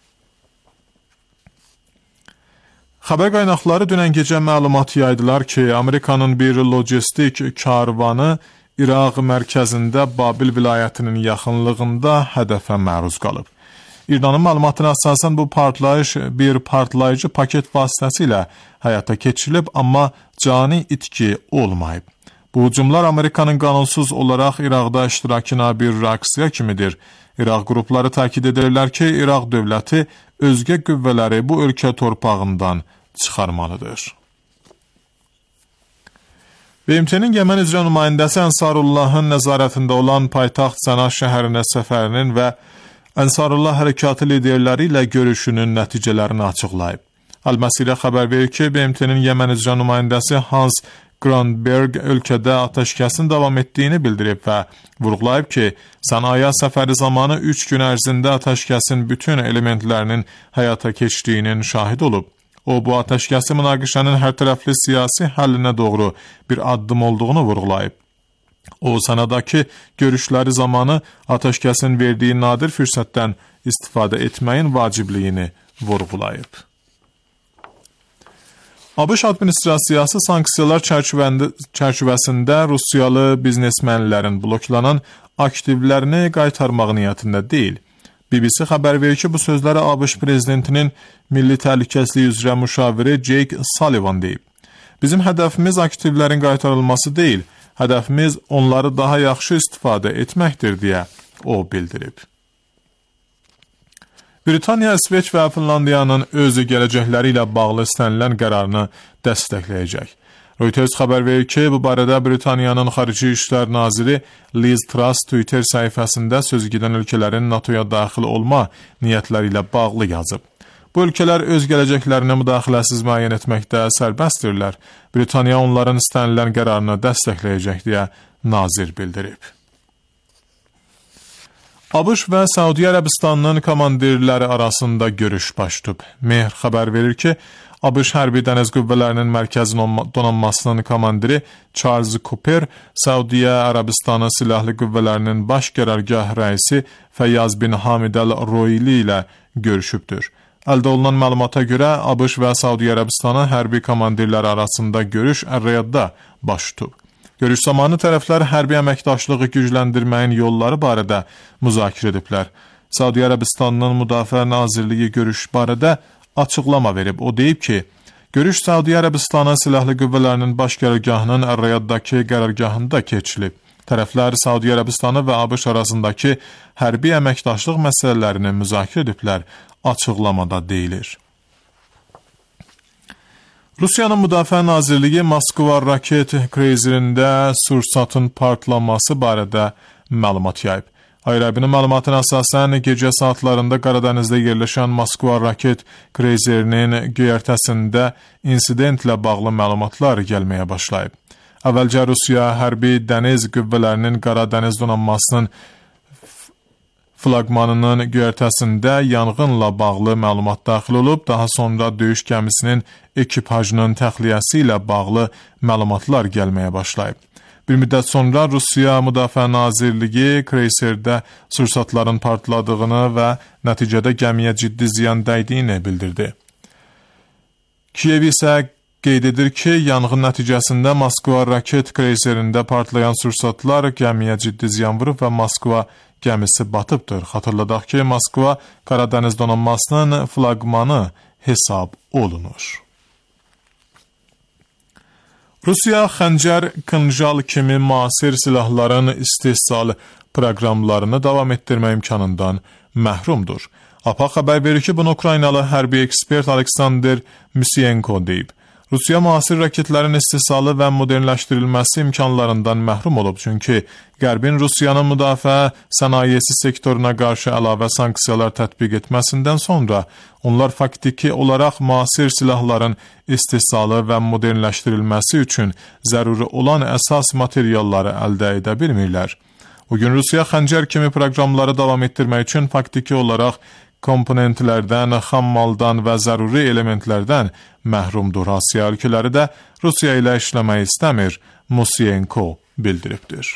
Xəbər qaynaqları dünən gecə məlumat yaydılar ki, Amerikanın bir logistik karvanı İraq mərkəzində Babil vilayətinin yaxınlığında hədəfə məruz qalıb. İranın məlumatına əsasən bu partlayış bir partlayıcı paket vasitəsilə həyata keçirilib, amma cani itki olmayıb. Bu hücumlar Amerikanın qanunsuz olaraq İraqda iştirakına bir reaksiya kimidir. İraq qrupları təkid edirlər ki, İraq dövləti özgə qüvvələri bu ölkə torpağından çıxarmalıdır. B M T-nin Yəmən icra nümayəndəsi Ansarullahın nəzarətində olan paytaxt Sənə şəhərinə səfərinin və Ansarullah hərəkatı liderləri ilə görüşünün nəticələrini açıqlayıb. Al-Məsirə xəbər verir ki, B M T-nin Yəmən icra nümayəndəsi Hans Grandberg ölkədə atəşkəsin davam etdiyini bildirib və vurğulayıb ki, Sənaya səfəri zamanı üç gün ərzində atəşkəsin bütün elementlərinin həyata keçdiyinin şahid olub. O, bu atəşkəsi münaqişənin hər tərəfli siyasi həllinə doğru bir addım olduğunu vurğulayıb. O, Sənədəki görüşləri zamanı atəşkəsin verdiyi nadir fürsətdən istifadə etməyin vacibliyini vurğulayıb. ABŞ administrasiyası sanksiyalar çərçivəsində Rusiyalı biznesmenlərin bloklanan aktivlərini qaytarmaq niyyətində deyil. B B C xəbər verir ki, bu sözləri ABŞ prezidentinin milli təhlükəsizlik üzrə müşaviri Jake Sullivan deyib. Bizim hədəfimiz aktivlərin qaytarılması deyil, hədəfimiz onları daha yaxşı istifadə etməkdir deyə o bildirib. Britaniya, İsveç və Finlandiyanın öz gələcəkləri ilə bağlı istənilən qərarını dəstəkləyəcək. Reuters xəbər verir ki, bu barədə Britaniyanın Xarici İşlər Naziri Liz Truss Twitter səhifəsində söz gedən ölkələrin NATOya daxil olma niyyətləri ilə bağlı yazıb. Bu ölkələr öz gələcəklərini müdaxiləsiz müəyyən etməkdə sərbəstdirlər. Britaniya onların istənilən qərarını dəstəkləyəcək deyə nazir bildirib. ABŞ və Səudiyyə Ərəbistanının komandirləri arasında görüş baş tutub. Mehr xəbər verir ki, ABŞ hərbi dəniz qüvvələrinin mərkəzi donanmasının komandiri Charles Cooper, Səudiyyə Ərəbistanı silahlı qüvvələrinin baş qərargah rəisi Fəyyaz bin Hamid Əl-Roili ilə görüşübdür. Əldə olunan məlumata görə ABŞ və Səudiyyə Ərəbistanı hərbi komandirləri arasında görüş Əl-Riyadda baş tutub. Görüş zamanı tərəflər hərbi əməkdaşlığı gücləndirməyin yolları barədə müzakirə ediblər. Səudiyyə Ərəbistanının Müdafiə Nazirliyi görüş barədə açıqlama verib. O deyib ki, görüş Səudiyyə Ərəbistanı silahlı qüvvələrinin baş qərargahının Əl-Riyaddakı qərargahında keçilib. Tərəflər Səudiyyə Ərəbistanı və ABŞ arasındakı hərbi əməkdaşlıq məsələlərini müzakirə ediblər. Açıqlamada deyilir. Rusiyanın Müdafiə Nazirliyi Moskva raket kreyzerində sursatın partlaması barədə məlumat yayıb. IRIB-nin məlumatına əsasən gecə saatlarında Qaradənizdə yerləşən Moskva raket kreyzerinin göyərtəsində insidentlə bağlı məlumatlar gəlməyə başlayıb. Əvvəlcə Rusiya hərbi dəniz qüvvələrinin Qaradəniz donanmasının flaqmanının göyərtəsində yanğınla bağlı məlumat daxil olub, daha sonra döyüş gəmisinin ekipajının təxliyəsi ilə bağlı məlumatlar gəlməyə başlayıb. Bir müddət sonra Rusiya Müdafiə Nazirliyi kreyserdə sursatların partladığını və nəticədə gəmiyə ciddi ziyan dəydiyini bildirdi. Kiyev isə qeyd edir ki, yanğın nəticəsində Moskva raket kreyserində partlayan sursatlar gəmiyə ciddi ziyan vurub və Moskva gəmisi batıbdır. Xatırladaq ki, Moskva Qaradəniz donanmasının flaqmanı hesab olunur. Rusiya xəncər, kınjal kimi müasir silahların istehsal proqramlarını davam etdirmə imkanından məhrumdur. A P A xəbər verir ki, bunu Ukraynalı hərbi ekspert Aleksandr Musyenko deyib. Rusiya müasir raketlərin istehsalı və modernləşdirilməsi imkanlarından məhrum olub, çünki Qərbin Rusiyanın müdafiə sənayesi sektoruna qarşı əlavə sanksiyalar tətbiq etməsindən sonra onlar faktiki olaraq müasir silahların istehsalı və modernləşdirilməsi üçün zəruri olan əsas materialları əldə edə bilmirlər. Bugün Rusiya xəncər kimi proqramları davam etdirmək üçün faktiki olaraq komponentlərdən, xammaldan və zəruri elementlərdən məhrumdur. Asiya ölkələri də Rusiya ilə işləmək istəmir, Musyenko bildiribdir.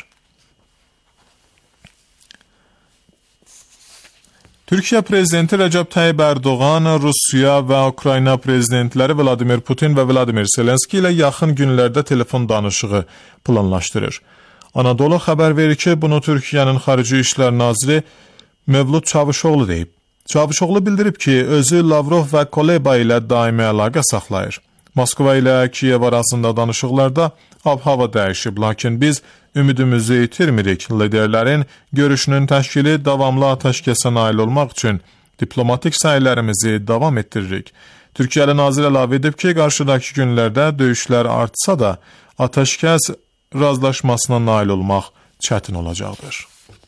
Türkiyə prezidenti Rəcəb Tayyib Ərdoğan Rusiya və Ukrayna prezidentləri Vladimir Putin və Vladimir Zelenski ilə yaxın günlərdə telefon danışığı planlaşdırır. Anadolu xəbər verir ki, bunu Türkiyənin Xarici İşlər Naziri Mevlut Çavuşoğlu deyib. Çavuşoğlu bildirib ki, özü Lavrov və Koleba ilə daimi əlaqə saxlayır. Moskva ilə Kiyev arasında danışıqlarda ab-hava dəyişib, lakin biz ümidimizi itirmirik. Liderlərin görüşünün təşkili davamlı atəşkəsə nail olmaq üçün diplomatik səylərimizi davam etdiririk. Türkiyəli nazir əlavə edib ki, qarşıdakı günlərdə döyüşlər artsa da atəşkəs razılaşmasına nail olmaq çətin olacaqdır.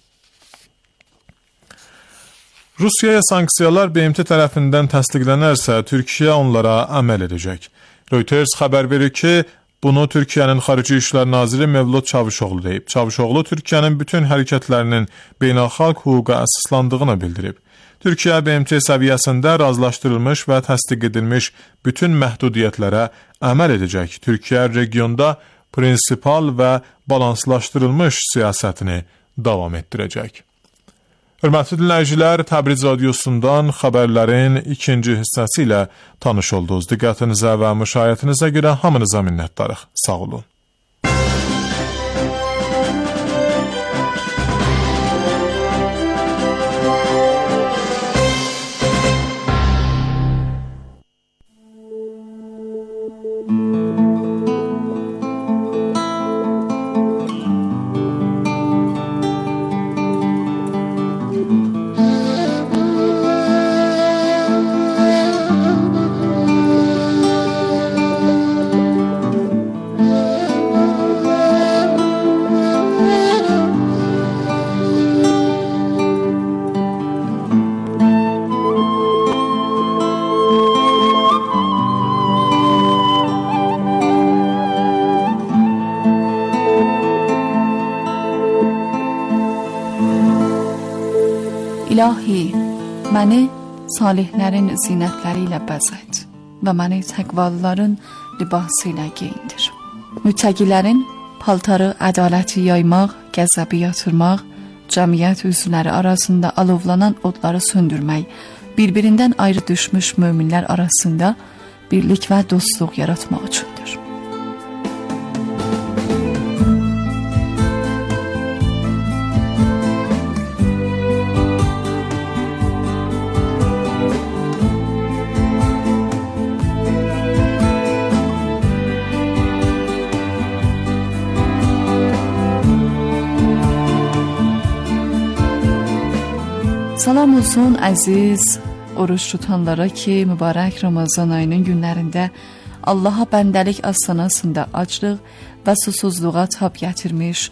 Rusiyaya sanksiyalar B M T tərəfindən təsdiqlənərsə, Türkiyə onlara əməl edəcək. Reuters xəbər verir ki, bunu Türkiyənin Xarici İşlər Naziri Mevlut Çavuşoğlu deyib. Çavuşoğlu Türkiyənin bütün hərəkətlərinin beynəlxalq hüquqa əsaslandığını bildirib. Türkiyə B M T səviyyəsində razılaşdırılmış və təsdiq edilmiş bütün məhdudiyyətlərə əməl edəcək. Türkiyə regionda prinsipal və balanslaşdırılmış siyasətini davam etdirəcək. Hörmətli dinləyicilər, Təbriz radiosundan xəbərlərin ikinci hissəsi ilə tanış oldunuz. Diqqətinizə və müşahiyyətinizə görə hamınıza minnətdarıq. Sağ olun. İlahi, məni salihlərin zinətləri ilə bəzət və məni təqvalıların libası ilə geyindir. Mütəqilərin paltarı ədaləti yaymaq, qəzəbi yatırmaq, cəmiyyət üzvləri arasında alovlanan odları söndürmək, bir-birindən ayrı düşmüş möminlər arasında birlik və dostluq yaratmaq üçündür. Salam olsun əziz oruç tutanlara ki, mübarək Ramazan ayının günlərində Allaha bəndəlik astanasında aclıq və susuzluğa tab gətirmiş,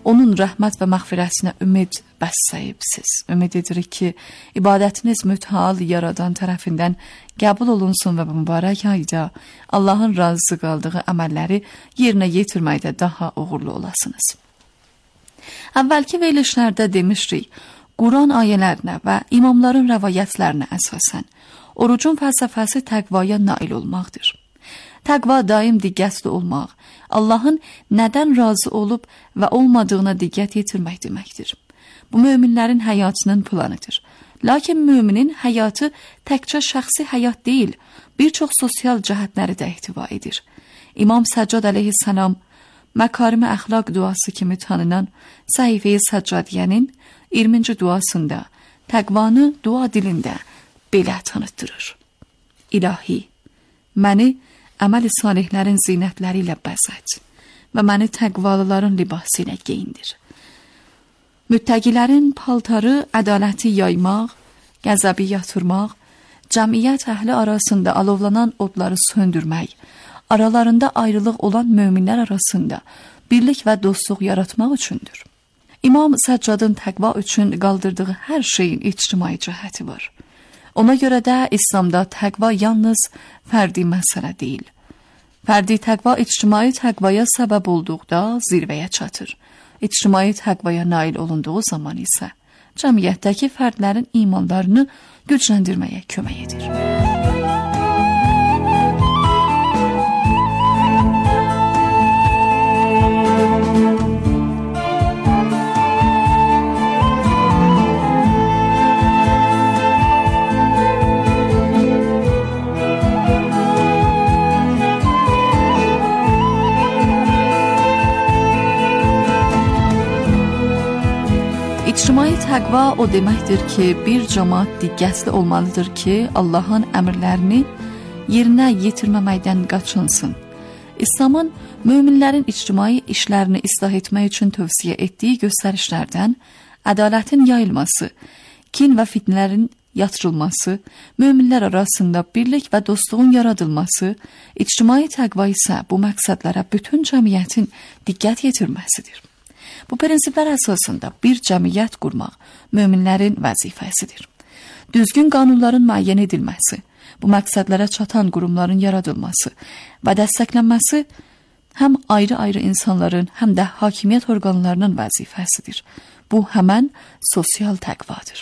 onun rəhmət və məğfirətinə ümid bəsləyibsiz. Ümid edirik ki, ibadətiniz mütəal yaradan tərəfindən qəbul olunsun və bu mübarək ayda Allahın razı qaldığı əməlləri yerinə yetirməkdə daha uğurlu olasınız. Əvvəlki verilişlərdə demişdik, Quran ayələrinə və imamların rəvayətlərinə əsasən orucun fəlsəfəsi təqvaya nail olmaqdır. Təqva daim diqqətli olmaq, Allahın nədən razı olub və olmadığına diqqət yetirmək deməkdir. Bu möminlərin həyatının planıdır. Lakin müminin həyatı təkcə şəxsi həyat deyil, bir çox sosial cəhətləri də ehtiva edir. İmam Səccad əleyhissalam Məkarimi əxlaq duası kimi tanınan Səhifə-i Səccadiyyənin iyirminci duasında təqvanı dua dilində belə tanıtdırır. İlahi, məni əməl-i salihlərin zinətləri ilə bəzət və məni təqvalıların libası ilə geyindir. Müttəqilərin paltarı ədaləti yaymaq, qəzəbi yatırmaq, cəmiyyət əhli arasında alovlanan odları söndürmək, aralarında ayrılıq olan möminlər arasında birlik və dostluq yaratmaq üçündür. İmam Səccadın təqva üçün qaldırdığı hər şeyin ictimai cəhəti var. Ona görə də İslamda təqva yalnız fərdi məsələ deyil. Fərdi təqva ictimai təqvaya səbəb olduqda zirvəyə çatır. İctimai təqvaya nail olunduğu zaman isə cəmiyyətdəki fərdlərin imanlarını gücləndirməyə kömək edir. İctimai təqva o deməkdir ki, bir cəmaət diqqətli olmalıdır ki, Allahın əmrlərini yerinə yetirməməkdən qaçınsın. İslamın möminlərin ictimai işlərini islah etmək üçün tövsiyə etdiyi göstərişlərdən ədalətin yayılması, kin və fitnələrin yatırılması, möminlər arasında birlik və dostluğun yaradılması, ictimai təqva isə bu məqsədlərə bütün cəmiyyətin diqqət yetirməsidir. Bu prinsiplər əsasında bir cəmiyyət qurmaq möminlərin vəzifəsidir. Düzgün qanunların müəyyən edilməsi, bu məqsədlərə çatan qurumların yaradılması və dəstəklənməsi həm ayrı-ayrı insanların, həm də hakimiyyət orqanlarının vəzifəsidir. Bu həmən sosial təqvadır.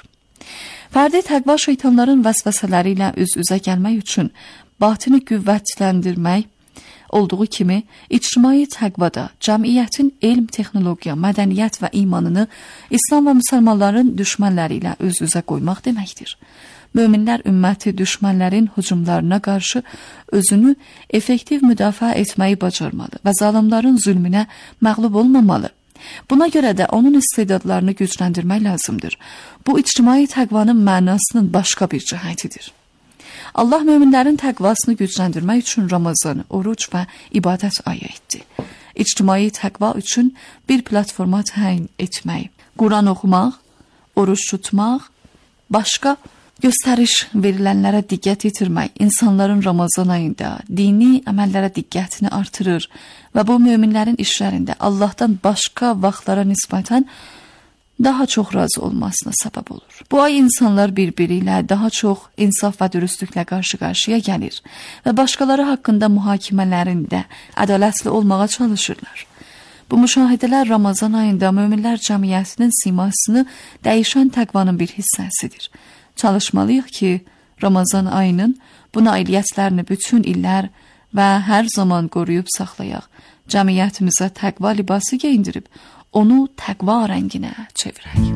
Fərdi təqva şeytanların vəsvəsələri ilə üz-üzə gəlmək üçün batini qüvvətləndirmək olduğu kimi, ictimai təqvada cəmiyyətin elm, texnologiya, mədəniyyət və imanını İslam və müsəlmanların düşmənləri ilə üz-üzə qoymaq deməkdir. Möminlər ümməti düşmənlərin hücumlarına qarşı özünü effektiv müdafiə etməyi bacarmalı və zalimlərin zülmünə məğlub olmamalı. Buna görə də onun istedadlarını gücləndirmək lazımdır. Bu, ictimai təqvanın mənasının başqa bir cəhətidir. Allah möminlərin təqvasını gücləndirmək üçün Ramazanı, oruc və ibadət ayı etdi. İctimai təqva üçün bir platforma təyin etmək, Quran oxumaq, oruç tutmaq, başqa göstəriş verilənlərə diqqət yetirmək, insanların Ramazan ayında dini əməllərə diqqətini artırır və bu möminlərin işlərində Allahdan başqa vaxtlara nisbətən daha çox razı olmasına səbəb olur. Bu ay insanlar bir-biri ilə daha çox insaf və dürüstlüklə qarşı-qarşıya gəlir və başqaları haqqında mühakimələrində ədalətli olmağa çalışırlar. Bu müşahidələr Ramazan ayında möminlər cəmiyyətinin simasını dəyişən təqvanın bir hissəsidir. Çalışmalıyıq ki, Ramazan ayının bu nailiyyətlərini bütün illər və hər zaman qoruyub saxlayaq. Cəmiyyətimizə təqva libası geyindirib, onu təqva rənginə çevirək.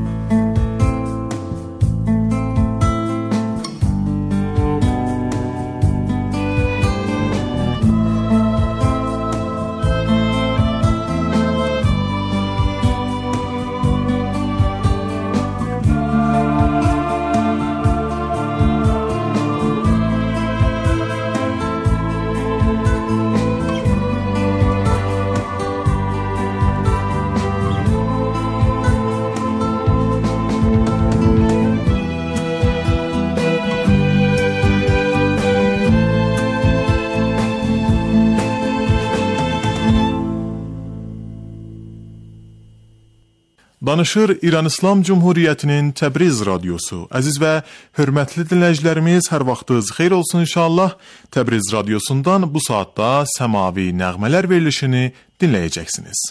Danışır İran İslam Cumhuriyyətinin Təbriz radiosu. Əziz və hörmətli dinləyicilərimiz, hər vaxtınız xeyir olsun inşallah. Təbriz radiosundan bu saatda səmavi nəğmələr verilişini dinləyəcəksiniz.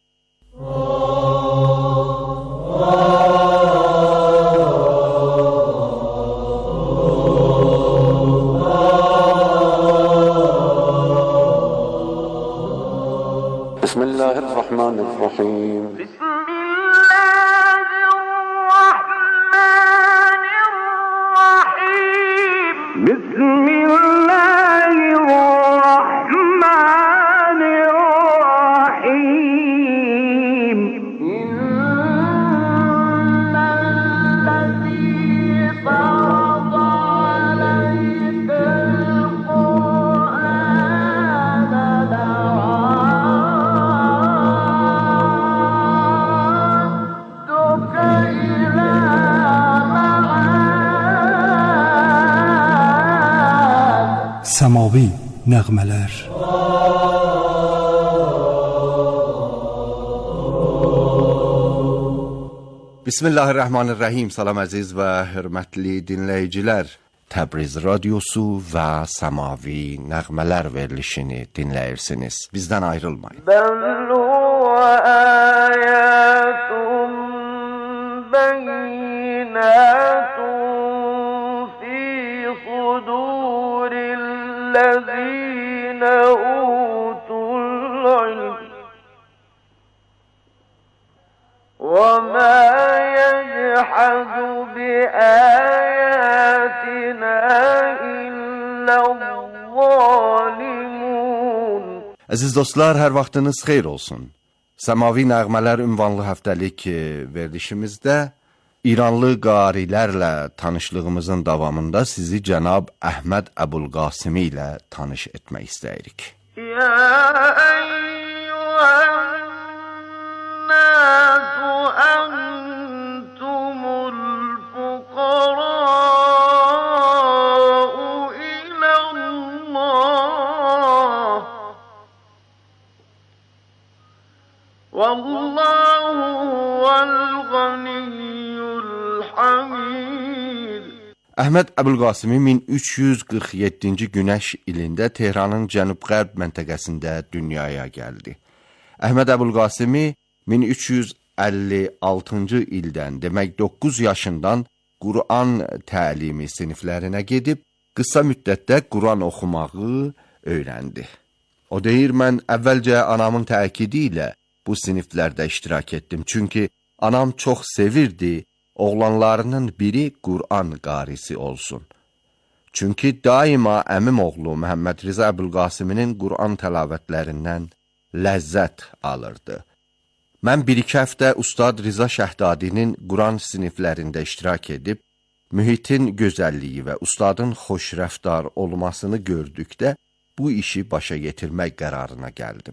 Bismillahirrahmanirrahim. Səmavi nəğmələr. Bismillahirrahmanirrahim. Salam əziz və hörmətli dinləyicilər. Təbriz radiosu və səmavi nəğmələr verilişini dinləyirsiniz. Bizdən ayrılmayın. Bəllu əyətun bəyinətun fi sudurillezine utul ilm və mə yechhadu bi ayatina illa'z-zalimun. Əziz dostlar, hər vaxtınız xeyir olsun. Səmavi nəğmələr ünvanlı həftəlik verilişimizdə İranlı qarilərlə tanışlığımızın davamında sizi cənab Əhməd Əbulqasimi ilə tanış etmək istəyirik. Ya eyyuhən-nəsu entumul fuqara'u ilallah vallahu huvel-ganiyyul hamid. Əhməd Əbulqasimi min üç yüz qırx yeddinci günəş ilində Tehranın cənub-qərb məntəqəsində dünyaya gəldi. Əhməd Əbulqasimi min üç yüz əlli altıncı ildən, demək doqquz yaşından Quran təlimi siniflərinə gedib, qısa müddətdə Quran oxumağı öyrəndi. O deyir, mən əvvəlcə anamın təkidi ilə bu siniflərdə iştirak etdim. Çünki anam çox sevirdi, oğlanlarının biri Quran qarisi olsun. Çünki daima əmim oğlu Məhəmməd Riza Əbulqasiminin Quran təlavətlərindən ləzzət alırdı. Mən bir-iki həftə Ustad Riza Şəhdadinin Quran siniflərində iştirak edib, mühitin gözəlliyi və ustadın xoşrəftar olmasını gördükdə bu işi başa getirmək qərarına gəldim.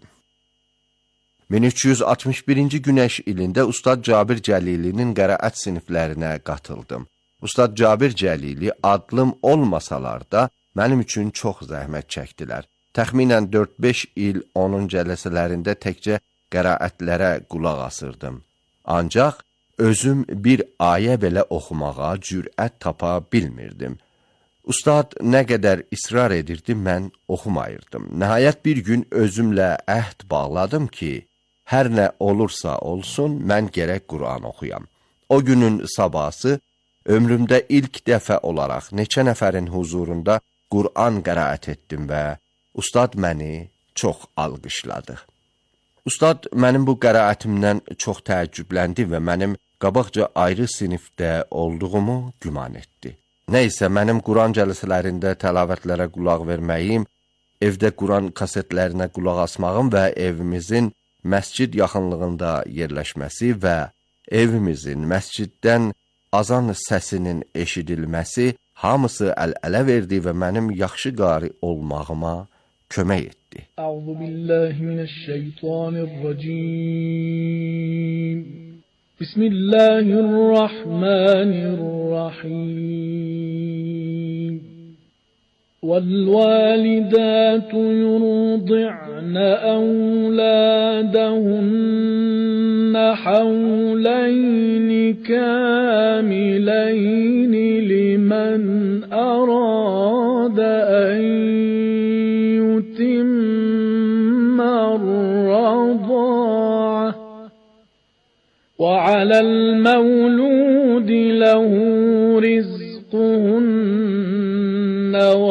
min üç yüz altmış birinci günəş ilində Ustad Cabir Cəlilinin qəraət siniflərinə qatıldım. Ustad Cabir Cəlili adlım olmasalar da mənim üçün çox zəhmət çəkdilər. Təxminən dörd-beş il onun cələsələrində təkcə qəraətlərə qulaq asırdım. Ancaq özüm bir ayə belə oxumağa cürət tapa bilmirdim. Ustad nə qədər israr edirdi, mən oxumayırdım. Nəhayət bir gün özümlə əhd bağladım ki, hər nə olursa olsun, mən gərək Quran oxuyam. O günün sabahı ömrümdə ilk dəfə olaraq neçə nəfərin huzurunda Quran qəraət etdim və ustad məni çox alqışladı. Ustad mənim bu qəraətimdən çox təəccübləndi və mənim qabaqca ayrı sinifdə olduğumu güman etdi. Nəysə, mənim Quran cəlsələrində təlavətlərə qulaq verməyim, evdə Quran kasetlərinə qulaq asmağım və evimizin məscid yaxınlığında yerləşməsi və evimizin məsciddən azan səsinin eşidilməsi hamısı əl-ələ verdi və mənim yaxşı qari olmağıma kömək etdi. Əuzu billahi minəşşeytanirracim. Bismillahirrahmanirrahim. وَالْوَالِدَاتُ يُرْضِعْنَ أَوْلَادَهُنَّ حولين كاملين لمن أراد أن يتم الرضاعة وعلى المولود له رزقهن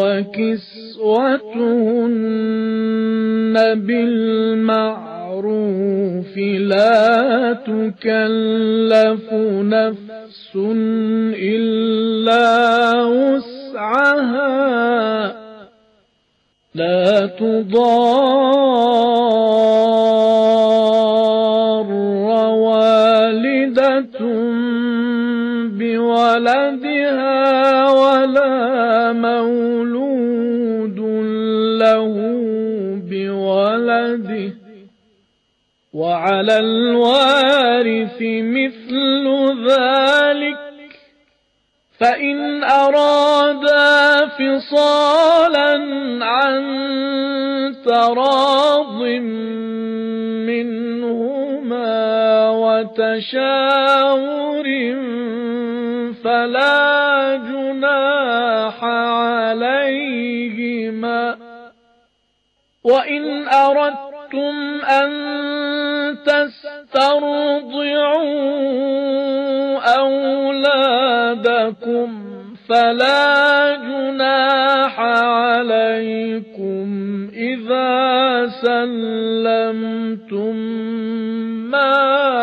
وكسوتهن بالمعروف لا تكلف نفس إلا وسعها لا تضار والدة بولدها ولا مولود له بولده وعلى الوارث مثل ذلك فإن أرادا فصالا عن تراض منهما وتشاور فلا جناح عليهما وإن أردتم أن تسترضعوا أولادكم فلا جناح عليكم إذا سلمتم ما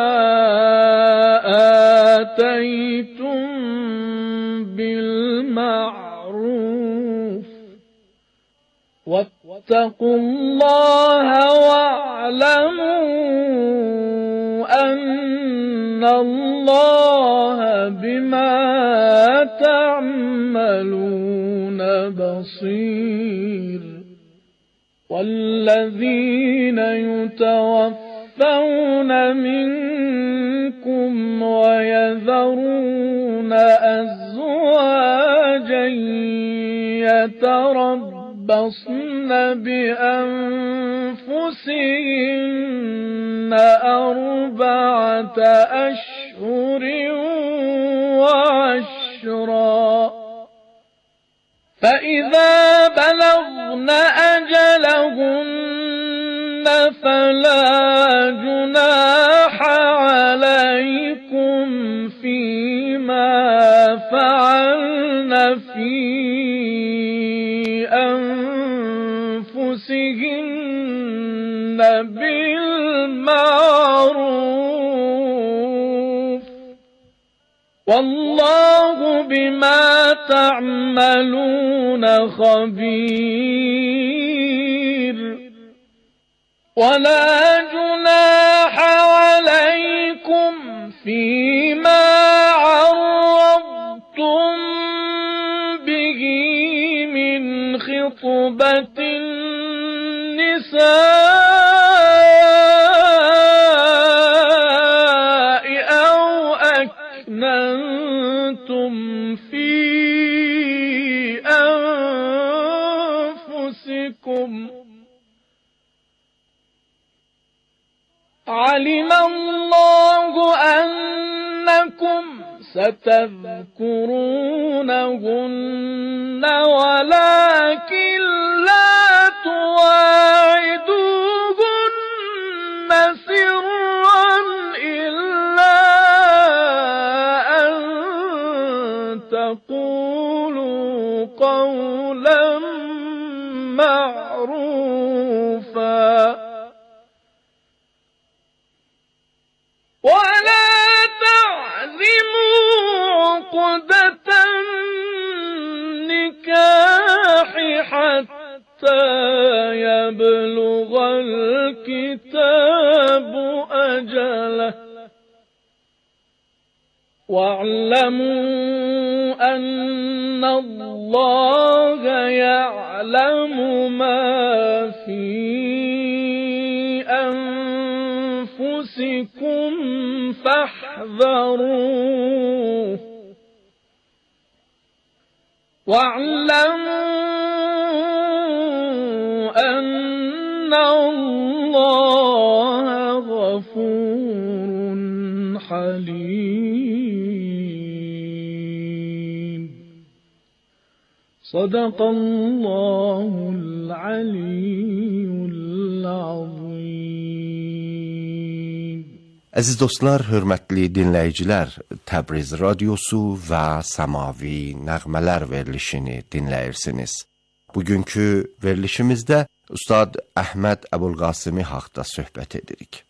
آتيتم بالمعروف واتقوا الله واعلموا أن الله بما تعملون بصير والذين يتوفون منكم ويذرون أزواجا يتربصن بأنفسهن أربعة أشهر وعشرا فإذا بلغن أجلهن فلا جناح عليكم فيما فعلن في أنفسهن بالمعروف والله بما تعملون خبير ولا جناح عليكم فيما عرضتم به من خطبة النساء أو أكننتم في أنفسكم علم الله أنكم ستذكرونهن ولكن لا تواعدوهن سرا إلا أن تقولوا قولا معروفا ولا تعزموا عقدة النكاح حتى يبلغ الكتاب أجله واعلموا أن الله يعلم ما في أنفسكم فاحذروه واعلموا أن الله غفور صدق الله العلي العظيم. Əziz dostlar, hörmətli dinləyicilər, Təbriz Radiosu və Səmavi Nəğmələr verilişini dinləyirsiniz. Bugünkü verilişimizdə Ustad Əhməd Əbulqasimi haqqında söhbət edirik.